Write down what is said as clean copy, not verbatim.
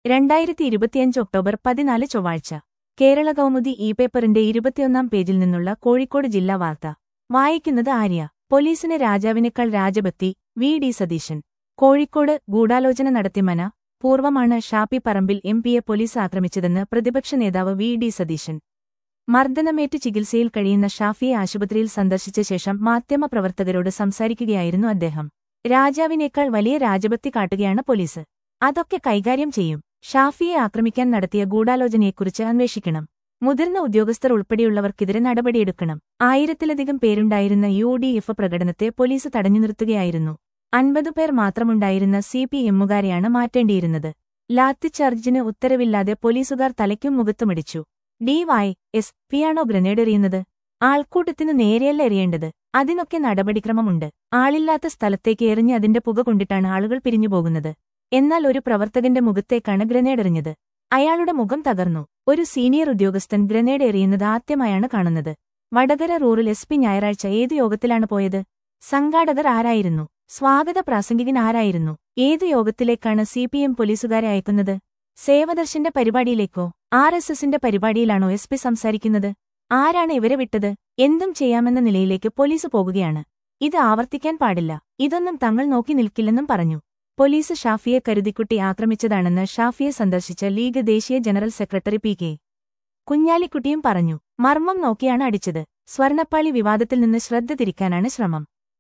2025 October 14 ചൊവ്വാഴ്ച കേരള കൗമുദി പേപ്പറിന്റെ 21-ാം പേജിൽ നിന്നുള്ള കോഴിക്കോട് ജില്ലാ വാർത്ത വായിക്കുന്നത് ആര്യ. പോലീസിന് രാജാവിനേക്കാൾ രാജഭക്തി വി.ഡി. സതീശൻ. കോഴിക്കോട് ഗൂഢാലോചന നടത്തി പൂർവമാണ് ഷാപ്പി പറമ്പിൽ എം.പിയെ പോലീസ് ആക്രമിച്ചതെന്ന് പ്രതിപക്ഷ നേതാവ് വി.ഡി. സതീശൻ. മർദ്ദനമേറ്റ് ചികിത്സയിൽ കഴിയുന്ന ഷാഫിയെ ആശുപത്രിയിൽ സന്ദർശിച്ച ശേഷം മാധ്യമപ്രവർത്തകരോട് സംസാരിക്കുകയായിരുന്നു അദ്ദേഹം. രാജാവിനേക്കാൾ വലിയ രാജഭക്തി കാട്ടുകയാണ് പോലീസ്. അതൊക്കെ കൈകാര്യം ചെയ്യും. ഷാഫിയെ ആക്രമിക്കാൻ നടത്തിയ ഗൂഢാലോചനയെക്കുറിച്ച് അന്വേഷിക്കണം. മുതിർന്ന ഉദ്യോഗസ്ഥർ ഉൾപ്പെടെയുള്ളവർക്കെതിരെ നടപടിയെടുക്കണം. 1000-ലധികം പേരുണ്ടായിരുന്ന യു.ഡി.എഫ് പ്രകടനത്തെ പോലീസ് തടഞ്ഞു നിർത്തുകയായിരുന്നു. 50 പേർ മാത്രമുണ്ടായിരുന്ന CPM-കാരെയാണ് മാറ്റേണ്ടിയിരുന്നത്. ലാത്തിച്ചാർജിന് ഉത്തരവില്ലാതെ പോലീസുകാർ തലയ്ക്കും മുഖത്തുമടിച്ചു. DY.S.P-യാണോ ഗ്രനേഡ് എറിയുന്നത്? ആൾക്കൂട്ടത്തിനു നേരെയല്ല എറിയേണ്ടത്. അതിനൊക്കെ നടപടിക്രമമുണ്ട്. ആളില്ലാത്ത സ്ഥലത്തേക്ക് എറിഞ്ഞ് അതിന്റെ പുക കൊണ്ടിട്ടാണ് ആളുകൾ പിരിഞ്ഞുപോകുന്നത്. എന്നാൽ ഒരു പ്രവർത്തകന്റെ മുഖത്തേക്കാണ് ഗ്രനേഡെറിഞ്ഞത്. അയാളുടെ മുഖം തകർന്നു. ഒരു സീനിയർ ഉദ്യോഗസ്ഥൻ ഗ്രനേഡ് എറിയുന്നത് ആദ്യമായാണ് കാണുന്നത്. വടകര റൂറൽ SP ഞായറാഴ്ച ഏതു യോഗത്തിലാണ് പോയത്? സംഘാടകർ ആരായിരുന്നു? സ്വാഗത പ്രാസംഗികൻ ആരായിരുന്നു? ഏതു യോഗത്തിലേക്കാണ് CPM പോലീസുകാരെ അയക്കുന്നത്? സേവദർശന്റെ പരിപാടിയിലേക്കോ? RSSന്റെ പരിപാടിയിലാണോ SP സംസാരിക്കുന്നത്? ആരാണ് ഇവരെ വിട്ടത്? എന്തും ചെയ്യാമെന്ന നിലയിലേക്ക് പോലീസ് പോകുകയാണ്. ഇത് ആവർത്തിക്കാൻ പാടില്ല. ഇതൊന്നും തങ്ങൾ നോക്കി നിൽക്കില്ലെന്നും പറഞ്ഞു. പോലീസ് ഷാഫിയെ കരുതിക്കുട്ടി ആക്രമിച്ചതാണെന്ന് ഷാഫിയെ സന്ദർശിച്ച ലീഗ് ദേശീയ ജനറൽ സെക്രട്ടറി P.K. കുഞ്ഞാലിക്കുട്ടിയും പറഞ്ഞു. മർമ്മം നോക്കിയാണ് അടിച്ചത്. സ്വർണ്ണപ്പാളി വിവാദത്തിൽ നിന്ന് ശ്രദ്ധ തിരിക്കാനാണ് ശ്രമം.